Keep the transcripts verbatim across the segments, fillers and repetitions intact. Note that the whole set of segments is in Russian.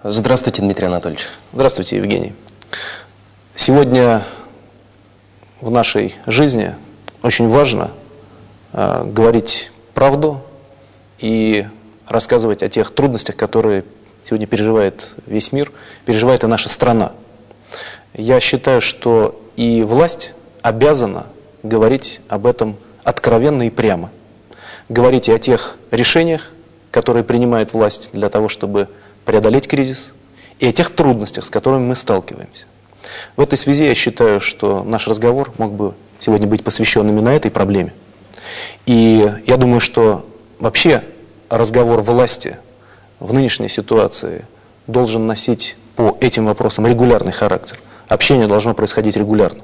Здравствуйте, Дмитрий Анатольевич. Здравствуйте, Евгений. Сегодня в нашей жизни очень важно э, говорить правду и рассказывать о тех трудностях, которые сегодня переживает весь мир, переживает и наша страна. Я считаю, что и власть обязана говорить об этом откровенно и прямо. Говорить и о тех решениях, которые принимает власть для того, чтобы преодолеть кризис, и о тех трудностях, с которыми мы сталкиваемся. В этой связи я считаю, что наш разговор мог бы сегодня быть посвящен именно этой проблеме. И я думаю, что вообще разговор власти в нынешней ситуации должен носить по этим вопросам регулярный характер. Общение должно происходить регулярно.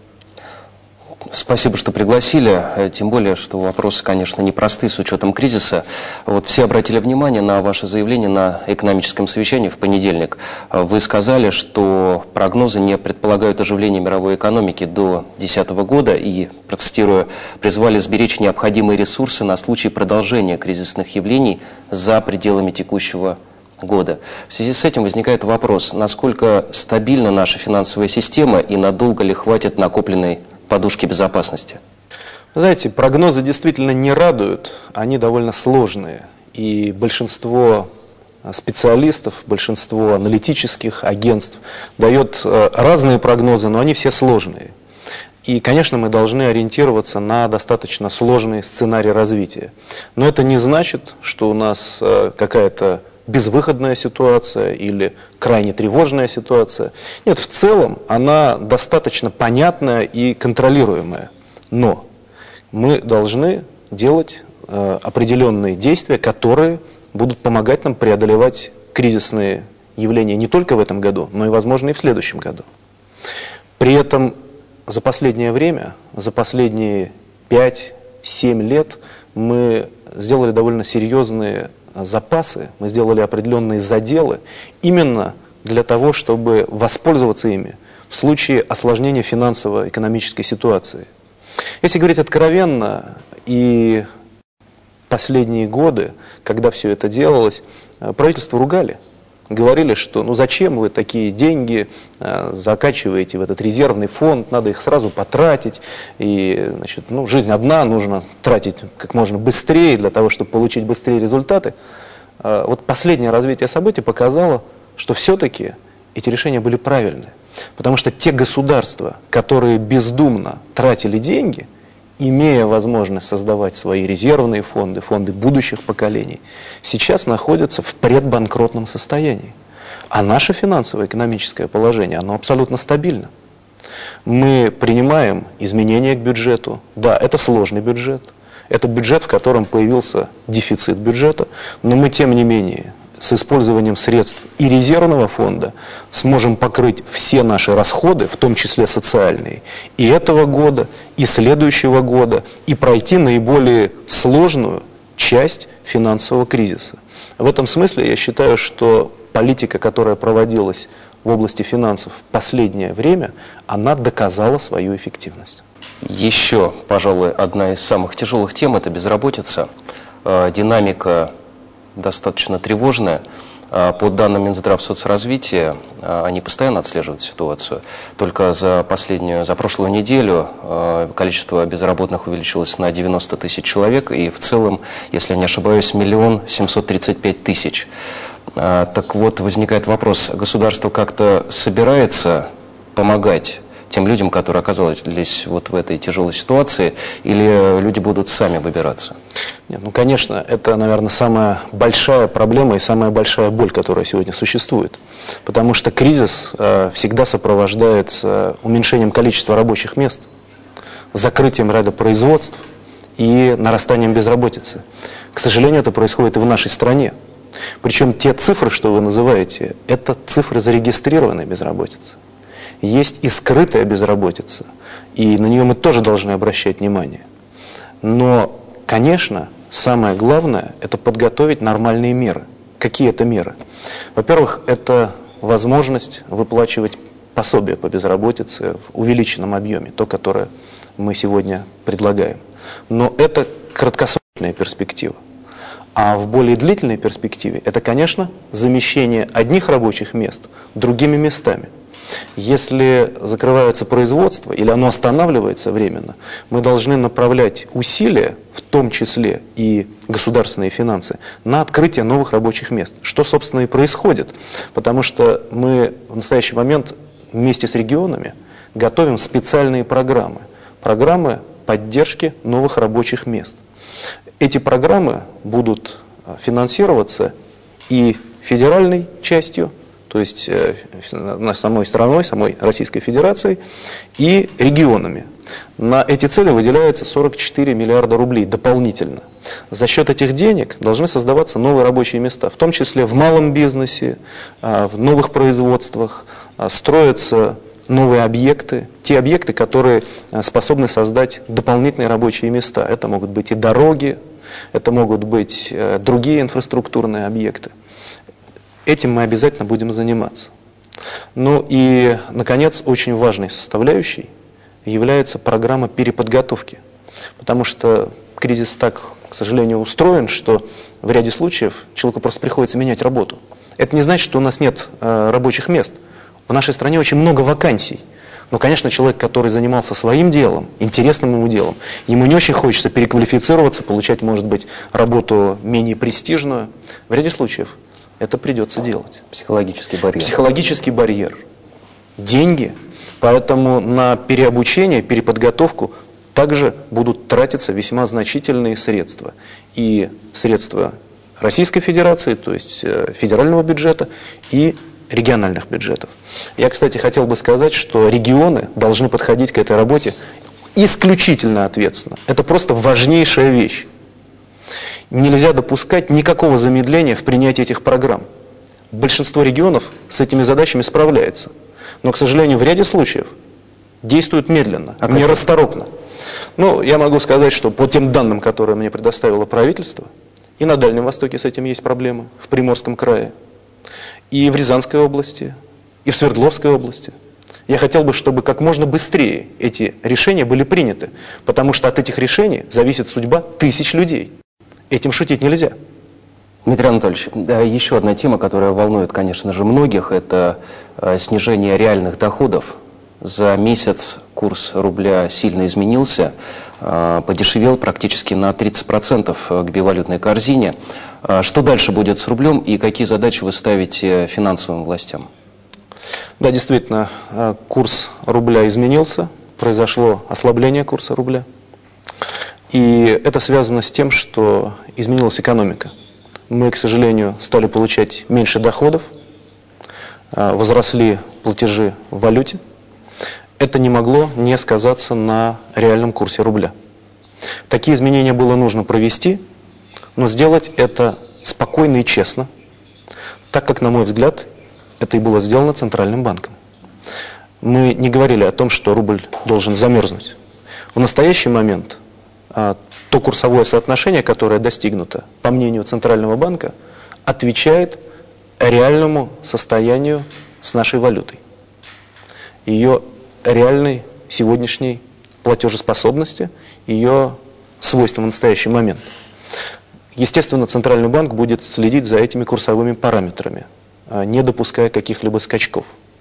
Спасибо, что пригласили, тем более, что вопросы, конечно, непросты с учетом кризиса. Вот все обратили внимание на ваше заявление на экономическом совещании в понедельник. Вы сказали, что прогнозы не предполагают оживления мировой экономики до две тысячи десятого года и, процитирую, призвали сберечь необходимые ресурсы на случай продолжения кризисных явлений за пределами текущего года. В связи с этим возникает вопрос, насколько стабильна наша финансовая система и надолго ли хватит накопленной подушки безопасности? Знаете, прогнозы действительно не радуют, они довольно сложные. И большинство специалистов, большинство аналитических агентств дает разные прогнозы, но они все сложные. И, конечно, мы должны ориентироваться на достаточно сложный сценарий развития. Но это не значит, что у нас какая-то безвыходная ситуация или крайне тревожная ситуация. Нет, в целом она достаточно понятная и контролируемая. Но мы должны делать э, определенные действия, которые будут помогать нам преодолевать кризисные явления не только в этом году, но и, возможно, и в следующем году. При этом за последнее время, за последние пять-семь лет мы сделали довольно серьезные запасы, мы сделали определенные заделы именно для того, чтобы воспользоваться ими в случае осложнения финансово-экономической ситуации. Если говорить откровенно, и последние годы, когда все это делалось, правительство ругали. Говорили, что ну зачем вы такие деньги э, закачиваете в этот резервный фонд, надо их сразу потратить, и значит, ну, жизнь одна, нужно тратить как можно быстрее для того, чтобы получить быстрее результаты. Э, вот последнее развитие событий показало, что все-таки эти решения были правильные. Потому что те государства, которые бездумно тратили деньги, имея возможность создавать свои резервные фонды, фонды будущих поколений, сейчас находятся в предбанкротном состоянии. А наше финансово-экономическое положение, оно абсолютно стабильно. Мы принимаем изменения к бюджету. Да, это сложный бюджет. Это бюджет, в котором появился дефицит бюджета, но мы, тем не менее, с использованием средств и резервного фонда сможем покрыть все наши расходы, в том числе социальные, и этого года, и следующего года, и пройти наиболее сложную часть финансового кризиса. В этом смысле я считаю, что политика, которая проводилась в области финансов в последнее время, она доказала свою эффективность. Еще, пожалуй, одна из самых тяжелых тем – это безработица. Динамика достаточно тревожная. По данным Минздравсоцразвития, они постоянно отслеживают ситуацию. Только за последнюю, за прошлую неделю количество безработных увеличилось на девяносто тысяч человек, и в целом, если я не ошибаюсь, миллион семьсот тридцать пять тысяч. Так вот, возникает вопрос, государство как-то собирается помогать тем людям, которые оказались вот в этой тяжелой ситуации, или люди будут сами выбираться? Нет, ну, конечно, это, наверное, самая большая проблема и самая большая боль, которая сегодня существует. Потому что кризис э, всегда сопровождается уменьшением количества рабочих мест, закрытием ряда производств и нарастанием безработицы. К сожалению, это происходит и в нашей стране. Причем те цифры, что вы называете, это цифры зарегистрированной безработицы. Есть и скрытая безработица, и на нее мы тоже должны обращать внимание. Но, конечно, самое главное – это подготовить нормальные меры. Какие это меры? Во-первых, это возможность выплачивать пособие по безработице в увеличенном объеме, то, которое мы сегодня предлагаем. Но это краткосрочная перспектива. А в более длительной перспективе это, конечно, замещение одних рабочих мест другими местами. Если закрывается производство или оно останавливается временно, мы должны направлять усилия, в том числе и государственные финансы, на открытие новых рабочих мест. Что, собственно, и происходит. Потому что мы в настоящий момент вместе с регионами готовим специальные программы. Программы поддержки новых рабочих мест. Эти программы будут финансироваться и федеральной частью, то есть э, самой страной, самой Российской Федерацией, и регионами. На эти цели выделяется сорок четыре миллиарда рублей дополнительно. За счет этих денег должны создаваться новые рабочие места, в том числе в малом бизнесе, э, в новых производствах, э, строятся новые объекты, те объекты, которые э, способны создать дополнительные рабочие места. Это могут быть и дороги, это могут быть э, другие инфраструктурные объекты. Этим мы обязательно будем заниматься. Ну и, наконец, очень важной составляющей является программа переподготовки. Потому что кризис так, к сожалению, устроен, что в ряде случаев человеку просто приходится менять работу. Это не значит, что у нас нет э, рабочих мест. В нашей стране очень много вакансий. Но, конечно, человек, который занимался своим делом, интересным ему делом, ему не очень хочется переквалифицироваться, получать, может быть, работу менее престижную. В ряде случаев это придется делать. Психологический барьер. Психологический барьер. Деньги. Поэтому на переобучение, переподготовку также будут тратиться весьма значительные средства. И средства Российской Федерации, то есть федерального бюджета, и региональных бюджетов. Я, кстати, хотел бы сказать, что регионы должны подходить к этой работе исключительно ответственно. Это просто важнейшая вещь. Нельзя допускать никакого замедления в принятии этих программ. Большинство регионов с этими задачами справляется. Но, к сожалению, в ряде случаев действуют медленно, а нерасторопно. Ну, я могу сказать, что по тем данным, которые мне предоставило правительство, и на Дальнем Востоке с этим есть проблемы, в Приморском крае, и в Рязанской области, и в Свердловской области. Я хотел бы, чтобы как можно быстрее эти решения были приняты, потому что от этих решений зависит судьба тысяч людей. Этим шутить нельзя. Дмитрий Анатольевич, еще одна тема, которая волнует, конечно же, многих, это снижение реальных доходов. За месяц курс рубля сильно изменился, подешевел практически на тридцать процентов к бивалютной корзине. Что дальше будет с рублем и какие задачи вы ставите финансовым властям? Да, действительно, курс рубля изменился, произошло ослабление курса рубля. И это связано с тем, что изменилась экономика. Мы, к сожалению, стали получать меньше доходов, возросли платежи в валюте. Это не могло не сказаться на реальном курсе рубля. Такие изменения было нужно провести, но сделать это спокойно и честно, так как, на мой взгляд, это и было сделано Центральным банком. Мы не говорили о том, что рубль должен замерзнуть. В настоящий момент то курсовое соотношение, которое достигнуто, по мнению Центрального банка, отвечает реальному состоянию с нашей валютой, ее реальной сегодняшней платежеспособности, ее свойствам в настоящий момент. Естественно, Центральный банк будет следить за этими курсовыми параметрами, не допуская каких-либо скачков.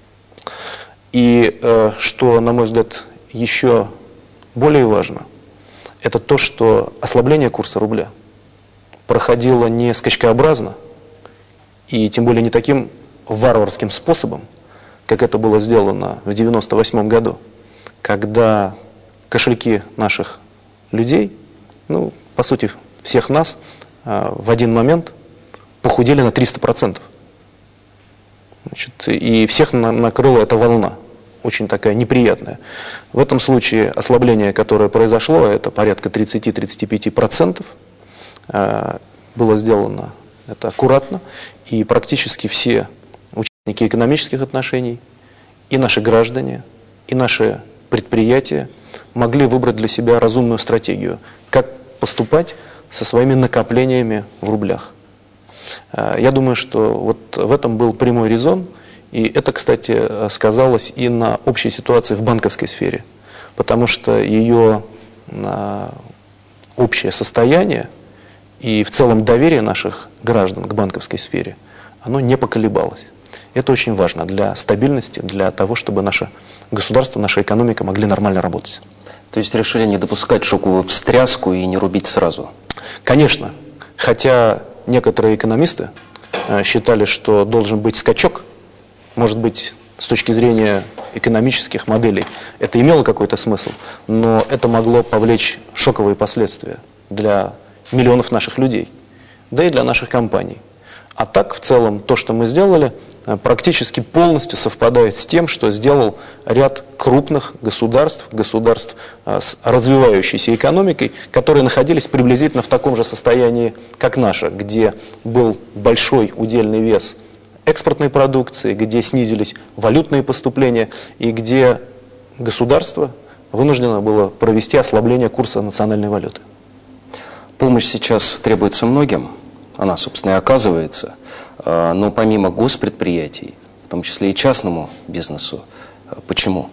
И что, на мой взгляд, еще более важно, это то, что ослабление курса рубля проходило не скачкообразно, и тем более не таким варварским способом, как это было сделано в девяносто восьмом году, когда кошельки наших людей, ну, по сути, всех нас, в один момент похудели на триста процентов. Значит, и всех накрыла эта волна, очень такая неприятная. В этом случае ослабление, которое произошло, это порядка тридцать-тридцать пять процентов, было сделано это аккуратно, и практически все участники экономических отношений, и наши граждане, и наши предприятия могли выбрать для себя разумную стратегию, как поступать со своими накоплениями в рублях. Я думаю, что вот в этом был прямой резон, и это, кстати, сказалось и на общей ситуации в банковской сфере, потому что ее общее состояние и в целом доверие наших граждан к банковской сфере, оно не поколебалось. Это очень важно для стабильности, для того, чтобы наше государство, наша экономика могли нормально работать. То есть решили не допускать шоковую встряску и не рубить сразу? Конечно. Хотя некоторые экономисты э, считали, что должен быть скачок, может быть, с точки зрения экономических моделей это имело какой-то смысл, но это могло повлечь шоковые последствия для миллионов наших людей, да и для наших компаний. А так, в целом, то, что мы сделали, практически полностью совпадает с тем, что сделал ряд крупных государств, государств с развивающейся экономикой, которые находились приблизительно в таком же состоянии, как наша, где был большой удельный вес экспортной продукции, где снизились валютные поступления и где государство вынуждено было провести ослабление курса национальной валюты. Помощь сейчас требуется многим, она, собственно, и оказывается, но помимо госпредприятий, в том числе и частному бизнесу, почему?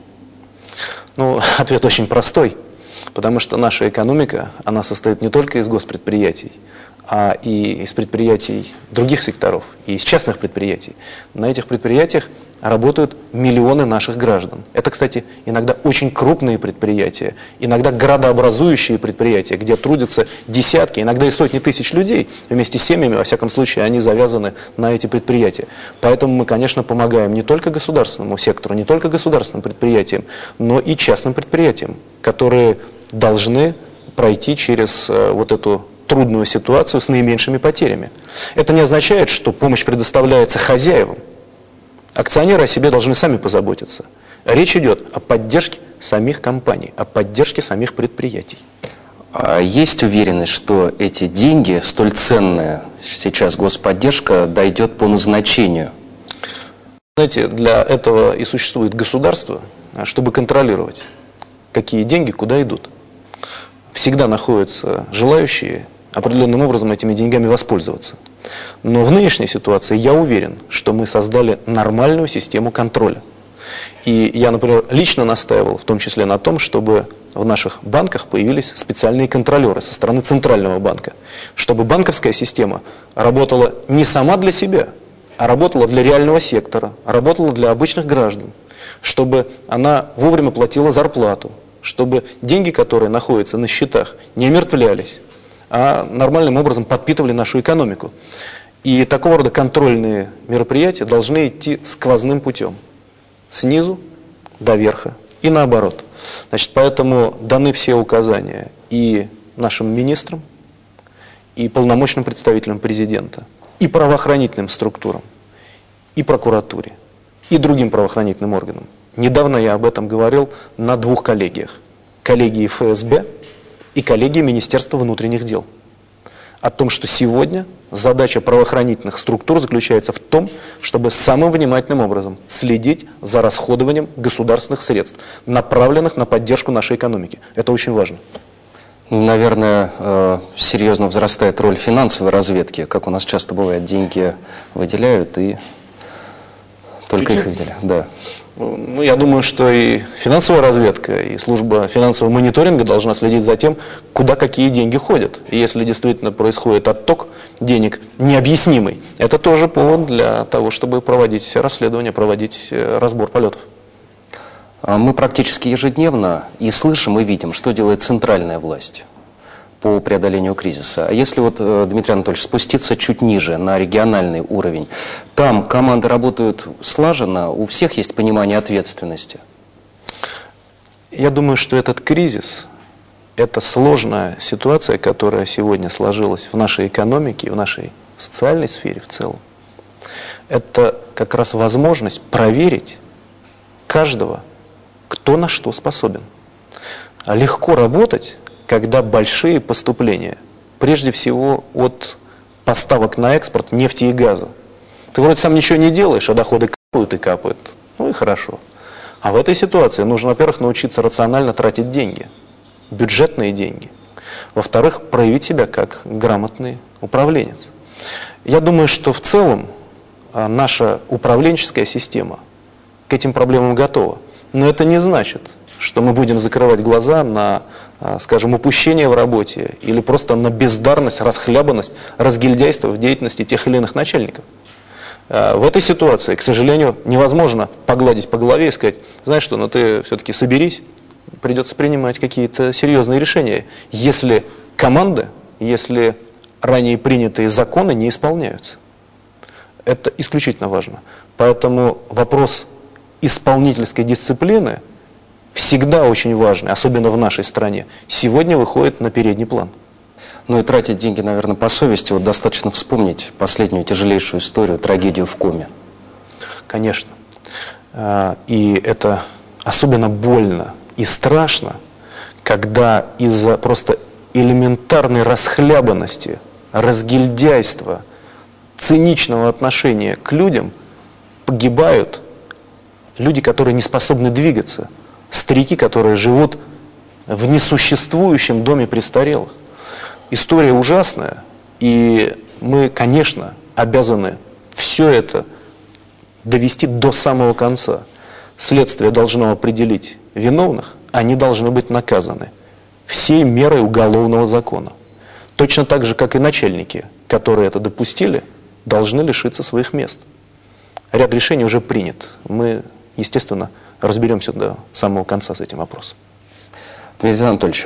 Ну, ответ очень простой, потому что наша экономика, она состоит не только из госпредприятий, а и из предприятий других секторов, и из частных предприятий. На этих предприятиях работают миллионы наших граждан. Это, кстати, иногда очень крупные предприятия, иногда градообразующие предприятия, где трудятся десятки, иногда и сотни тысяч людей. Вместе с семьями, во всяком случае, они завязаны на эти предприятия. Поэтому мы, конечно, помогаем не только государственному сектору, не только государственным предприятиям, но и частным предприятиям, которые должны пройти через э, вот эту трудную ситуацию с наименьшими потерями. Это не означает, что помощь предоставляется хозяевам. Акционеры о себе должны сами позаботиться. Речь идет о поддержке самих компаний, о поддержке самих предприятий. А есть уверенность, что эти деньги, столь ценная сейчас господдержка, дойдет по назначению? Знаете, для этого и существует государство, чтобы контролировать, какие деньги куда идут. Всегда находятся желающие определенным образом этими деньгами воспользоваться. Но в нынешней ситуации я уверен, что мы создали нормальную систему контроля. И я, например, лично настаивал, в том числе на том, чтобы в наших банках появились специальные контролеры со стороны Центрального банка, чтобы банковская система работала не сама для себя, а работала для реального сектора, работала для обычных граждан, чтобы она вовремя платила зарплату, чтобы деньги, которые находятся на счетах, не омертвлялись, а нормальным образом подпитывали нашу экономику. И такого рода контрольные мероприятия должны идти сквозным путем, снизу до верха и наоборот. Значит, поэтому даны все указания и нашим министрам, и полномочным представителям президента, и правоохранительным структурам, и прокуратуре, и другим правоохранительным органам. Недавно я об этом говорил на двух коллегиях. Коллегии эф эс бэ и коллегии Министерства внутренних дел. О том, что сегодня задача правоохранительных структур заключается в том, чтобы самым внимательным образом следить за расходованием государственных средств, направленных на поддержку нашей экономики. Это очень важно. Наверное, серьезно возрастает роль финансовой разведки. Как у нас часто бывает, деньги выделяют и только их выделяют. Да. Ну, я думаю, что и финансовая разведка, и служба финансового мониторинга должна следить за тем, куда какие деньги ходят. И если действительно происходит отток денег необъяснимый, это тоже повод для того, чтобы проводить расследование, проводить разбор полетов. Мы практически ежедневно и слышим, и видим, что делает центральная власть по преодолению кризиса. А если вот, Дмитрий Анатольевич, спуститься чуть ниже, на региональный уровень, там команды работают слаженно, у всех есть понимание ответственности? Я думаю, что этот кризис, это сложная ситуация, которая сегодня сложилась в нашей экономике, в нашей социальной сфере в целом. Это как раз возможность проверить каждого, кто на что способен. Легко работать, когда большие поступления, прежде всего от поставок на экспорт нефти и газа. Ты вроде сам ничего не делаешь, а доходы капают и капают. Ну и хорошо. А в этой ситуации нужно, во-первых, научиться рационально тратить деньги, бюджетные деньги. Во-вторых, проявить себя как грамотный управленец. Я думаю, что в целом наша управленческая система к этим проблемам готова. Но это не значит, что мы будем закрывать глаза на, скажем, упущение в работе или просто на бездарность, расхлябанность, разгильдяйство в деятельности тех или иных начальников. В этой ситуации, к сожалению, невозможно погладить по голове и сказать: знаешь что, ну ты все-таки соберись, придется принимать какие-то серьезные решения, если команды, если ранее принятые законы не исполняются. Это исключительно важно. Поэтому вопрос исполнительской дисциплины всегда очень важный, особенно в нашей стране, сегодня выходит на передний план. Ну и тратить деньги, наверное, по совести. Вот достаточно вспомнить последнюю тяжелейшую историю, трагедию в Коме. Конечно. И это особенно больно и страшно, когда из-за просто элементарной расхлябанности, разгильдяйства, циничного отношения к людям погибают люди, которые не способны двигаться, старики, которые живут в несуществующем доме престарелых. История ужасная, и мы, конечно, обязаны все это довести до самого конца. Следствие должно определить виновных, они должны быть наказаны всей мерой уголовного закона. Точно так же, как и начальники, которые это допустили, должны лишиться своих мест. Ряд решений уже принят. Мы, естественно, разберемся до самого конца с этим вопросом. Дмитрий Анатольевич,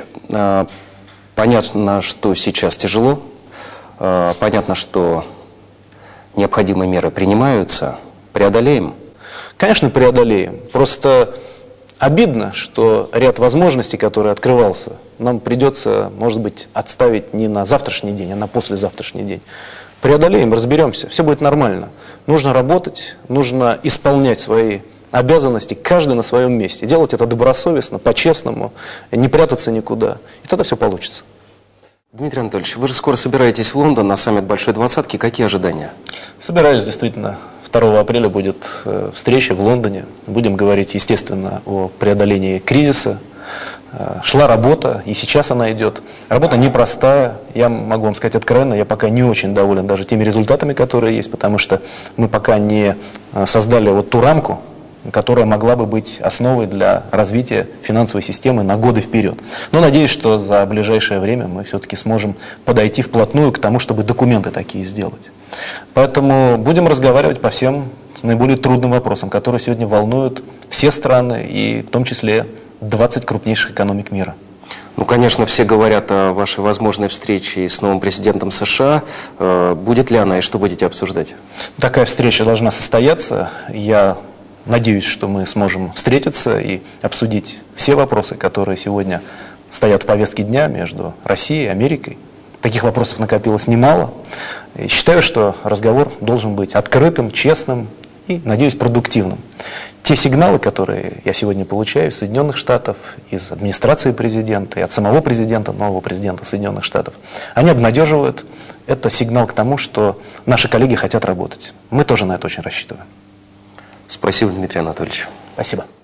понятно, что сейчас тяжело, понятно, что необходимые меры принимаются. Преодолеем? Конечно, преодолеем. Просто обидно, что ряд возможностей, который открывался, нам придется, может быть, отставить не на завтрашний день, а на послезавтрашний день. Преодолеем, разберемся, все будет нормально. Нужно работать, нужно исполнять свои обязанности, каждый на своем месте. Делать это добросовестно, по-честному, не прятаться никуда. И тогда все получится. Дмитрий Анатольевич, вы же скоро собираетесь в Лондон на саммит Большой Двадцатки. Какие ожидания? Собираюсь, действительно. второго апреля будет встреча в Лондоне. Будем говорить, естественно, о преодолении кризиса. Шла работа, и сейчас она идет. Работа непростая. Я могу вам сказать откровенно, я пока не очень доволен даже теми результатами, которые есть, потому что мы пока не создали вот ту рамку, которая могла бы быть основой для развития финансовой системы на годы вперед. Но надеюсь, что за ближайшее время мы все-таки сможем подойти вплотную к тому, чтобы документы такие сделать. Поэтому будем разговаривать по всем наиболее трудным вопросам, которые сегодня волнуют все страны, и в том числе двадцать крупнейших экономик мира. Ну, конечно, все говорят о вашей возможной встрече с новым президентом США. Будет ли она и что будете обсуждать? Такая встреча должна состояться. Я надеюсь, что мы сможем встретиться и обсудить все вопросы, которые сегодня стоят в повестке дня между Россией и Америкой. Таких вопросов накопилось немало. И считаю, что разговор должен быть открытым, честным и, надеюсь, продуктивным. Те сигналы, которые я сегодня получаю из Соединенных Штатов, из администрации президента и от самого президента, нового президента Соединенных Штатов, они обнадеживают. Это сигнал к тому, что наши коллеги хотят работать. Мы тоже на это очень рассчитываем. Спасибо, Дмитрий Анатольевич. Спасибо.